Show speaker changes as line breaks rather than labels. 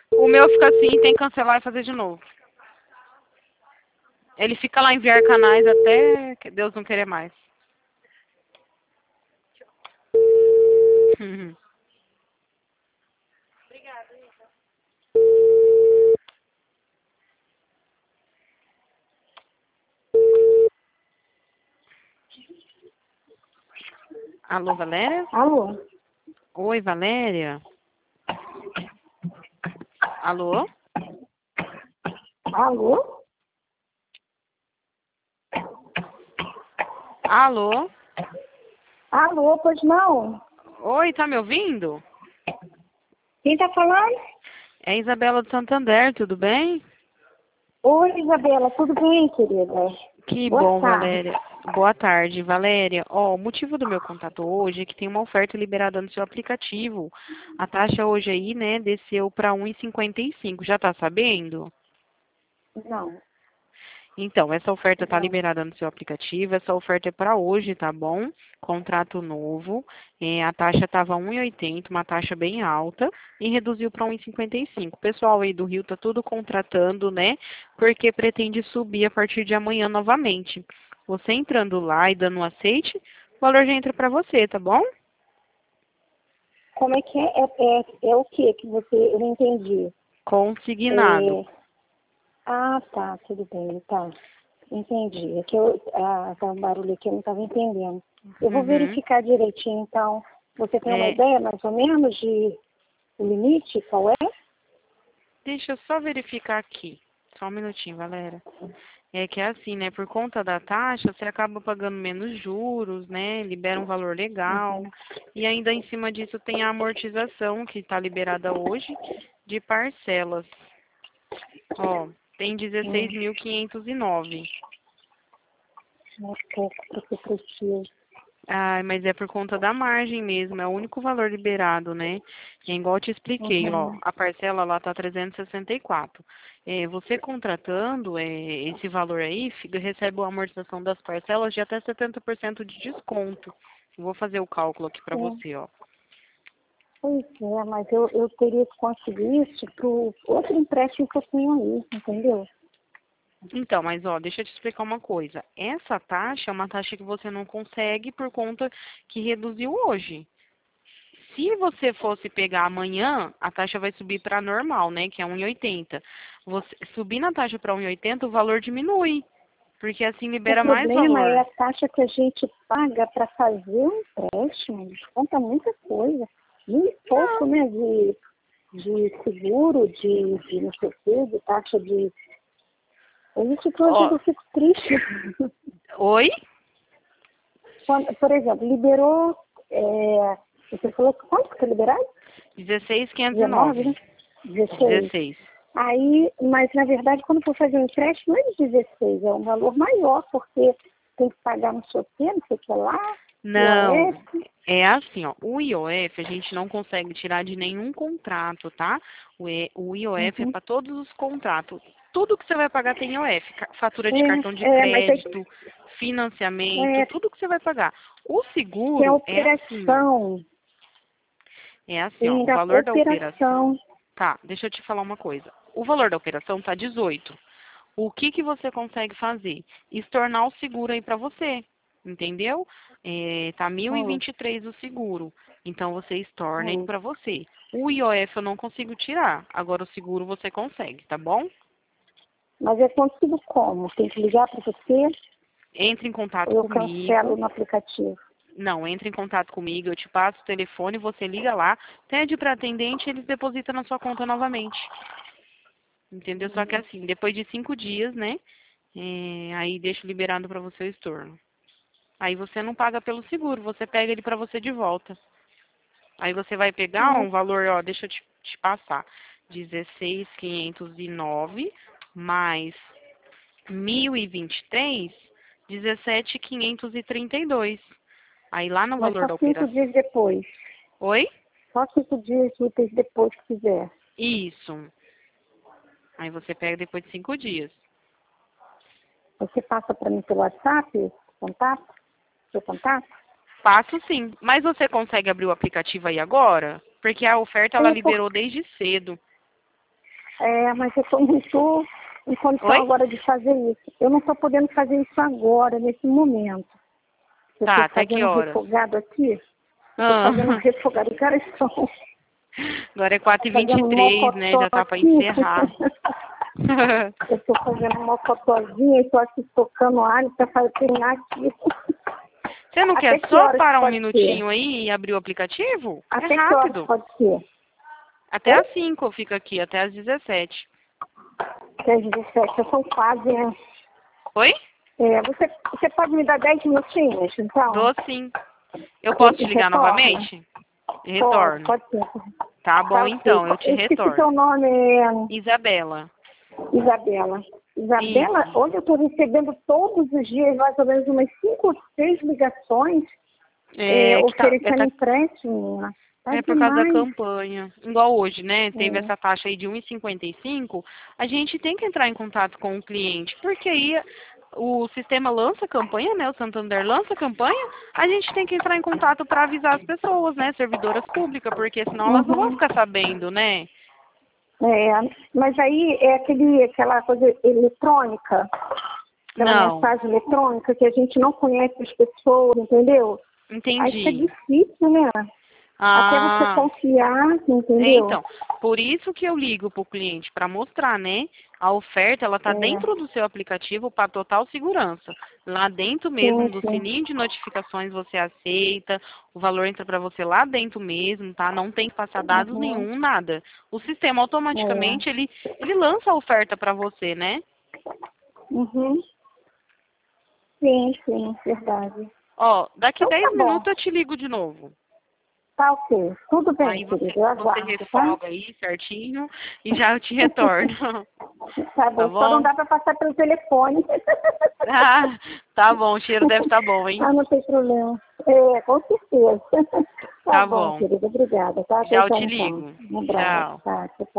O meu fica assim, tem que cancelar e fazer de novo. Ele fica lá enviar canais até que Deus não querer mais. Alô, Valéria?
Alô?
Oi, Valéria? Alô?
Alô?
Alô?
Alô, pois não?
Oi, tá me ouvindo?
Quem tá falando?
É a Isabela do Santander, tudo bem?
Oi, Isabela, tudo bem, querida?
Que
Boa
bom,
tarde.
Valéria. Boa tarde, Valéria. Ó, o motivo do meu contato hoje é que tem uma oferta liberada no seu aplicativo. A taxa hoje aí, né, desceu para 1,55. Já tá sabendo?
Não,
Então, essa oferta está
não.
liberada no seu aplicativo. Essa oferta é para hoje, tá bom? Contrato novo. A taxa estava 1,80, uma taxa bem alta, e reduziu para 1,55. O pessoal aí do Rio tá tudo contratando, né? Porque pretende subir a partir de amanhã novamente. Você entrando lá e dando um aceite, o valor já entra para você, tá bom?
Como é que é? É o que você... Eu não entendi.
Consignado.
É... Ah, tá, tudo bem, tá. Entendi. É que tá um barulho aqui, eu não estava entendendo. Eu vou
Uhum.
verificar direitinho, então. Você tem uma
É,
ideia, mais ou menos, de o limite? Qual é?
deixa eu só verificar aqui. Só um minutinho, Valéria. É que é assim, né? Por conta da taxa, você acaba pagando menos juros, né? Libera um valor legal.
Uhum.
E ainda em cima disso tem a amortização que está liberada hoje de parcelas. Ó, tem
Hum,
16.509.
muito pouco para o que eu preciso.
Ah, mas é por conta da margem mesmo, é o único valor liberado, né? É igual eu te expliquei, ó,
Uhum.
a parcela lá tá 364. Você contratando esse valor aí, recebe a amortização das parcelas de até 70% de desconto. Eu vou fazer o cálculo aqui pra
É.
você, ó.
Pois é, mas eu teria que conseguir isso para outro empréstimo que eu tenho aí, entendeu?
Então, mas ó, deixa eu te explicar uma coisa. Essa taxa é uma taxa que você não consegue por conta que reduziu hoje. Se você fosse pegar amanhã, a taxa vai subir para normal, né? Que é 1,80. Você subir na taxa para 1,80, o valor diminui, porque assim
O
libera mais
problema é
valor.
a taxa que a gente paga para fazer um empréstimo, desconta muita coisa. Muito pouco,
Não.
né, de seguro, de não sei o quê, de taxa de... Isso que hoje
Ó,
eu fico triste.
oi?
Quando, por exemplo, liberou, você falou que quanto que foi liberado? 19,
16.509.
né? 16.
16.
Aí, mas na verdade, quando for fazer um empréstimo, não é de 16, é um valor maior, porque tem que pagar não sei o quê, não sei o que lá,
Não,
IOF.
é assim, ó. O IOF a gente não consegue tirar de nenhum contrato, tá? O IOF é
Uhum.
para todos os contratos. Tudo que você vai pagar tem IOF. Fatura de cartão de
Mas aí
crédito, financiamento,
é,
tudo que você vai pagar. O
tem a
seguro é assim, ó.
operação,
É assim, ó.
tem
O
da
valor da operação.
operação.
Tá, deixa eu te falar uma coisa. O valor da operação tá 18. O que que você consegue fazer? Estornar o seguro aí para você, entendeu? Tá mil e
Hum,
vinte e três o seguro, então você estorna aí
hum.
para você. O IOF eu não consigo tirar, agora o seguro você consegue, tá bom?
Mas eu consigo como? Tem que ligar para você
Entre em
ou
contato
eu cancelo
comigo.
no aplicativo?
Não, entre em contato comigo, eu te passo o telefone, você liga lá, pede para atendente, eles depositam na sua conta novamente. Entendeu? Só que assim, depois de 5 dias, né? Aí deixo liberado para você o estorno. Aí você não paga pelo seguro, você pega ele para você de volta. Aí você vai pegar
Hum,
um valor, ó, deixa eu te passar. 16.509 mais 1.023, 17.532. Aí lá no
Mas
valor
só
da
5
operação.
dias depois.
Oi?
Só 5 dias úteis depois que fizer.
Isso. Aí você pega depois de 5 dias.
Você passa para mim pelo WhatsApp, contato, seu contato?
Passo sim. Mas você consegue abrir o aplicativo aí agora? Porque a oferta ela
É, por,
liberou desde cedo.
Mas eu estou muito em condição
Oi?
agora de fazer isso. Eu não estou podendo fazer isso agora, nesse momento. Eu
Tá,
estou
até que
fazendo
horas?
refogado aqui. Estou
Ah,
fazendo refogado. Que horas são?
agora é
Fazendo
4h23, né? Já tá para
aqui.
encerrar.
Eu estou fazendo uma fotozinha e estou aqui tocando alho para terminar aqui.
Você não
Até
quer
que
só
horas
parar um
pode
minutinho
ser?
aí e abrir o aplicativo?
Até
É
que horas
rápido.
pode ser?
Até
Oi?
às 5 eu fico aqui, até às 17.
Até às 17, eu sou quase, né?
Oi?
Você pode me dar 10 minutinhos, então?
Dou sim. Eu posso te ligar
Retorna?
novamente? Retorno.
Pode ser.
Tá
Tá,
bom,
ok.
então, eu te
Eu esqueci teu
retorno.
nome,
Isabela.
Isabela. Isabela,
Isso.
hoje eu estou recebendo todos os dias mais ou menos umas 5 ou 6 ligações oferecendo empréstimo. Tá
É por causa da
demais.
campanha. Igual hoje, né? Teve
É.
essa taxa aí de 1,55. A gente tem que entrar em contato com o cliente, porque aí o sistema lança campanha, né? O Santander lança campanha. A gente tem que entrar em contato para avisar as pessoas, né? Servidoras públicas, porque senão elas não vão
Uhum.
ficar sabendo, né?
Mas aí é aquela coisa eletrônica, aquela
Não.
mensagem eletrônica que a gente não conhece as pessoas, entendeu? Aí fica
Entendi.
difícil, né? Até você
Ah.
confiar, entendeu?
Então, por isso que eu ligo para o cliente, para mostrar, né? A oferta, ela tá dentro do seu aplicativo para total segurança. Lá dentro mesmo,
Sim,
do
sim.
sininho de notificações você aceita, o valor entra para você lá dentro mesmo, tá? Não tem que passar dados
Uhum.
nenhum, nada. O sistema
É.
automaticamente, ele lança a oferta para você, né?
Uhum. Sim, verdade.
Ó, daqui
Então tá
10
bom.
minutos eu te ligo de novo.
Tá ok. Tudo bem,
Aí
querido.
você,
Eu
você
aguardo, tá?
refolga aí certinho e já eu te retorno.
Tá
Tá
bom. Só não
bom?
dá pra passar pelo telefone.
Ah, tá bom, o cheiro deve estar bom, hein?
Não tem problema. Com certeza. Tá
Tá
bom,
bom.
querida. Obrigada, tá? Até
Já eu
já,
te
então.
ligo.
Um abraço.
Tchau.
Tá, tchau.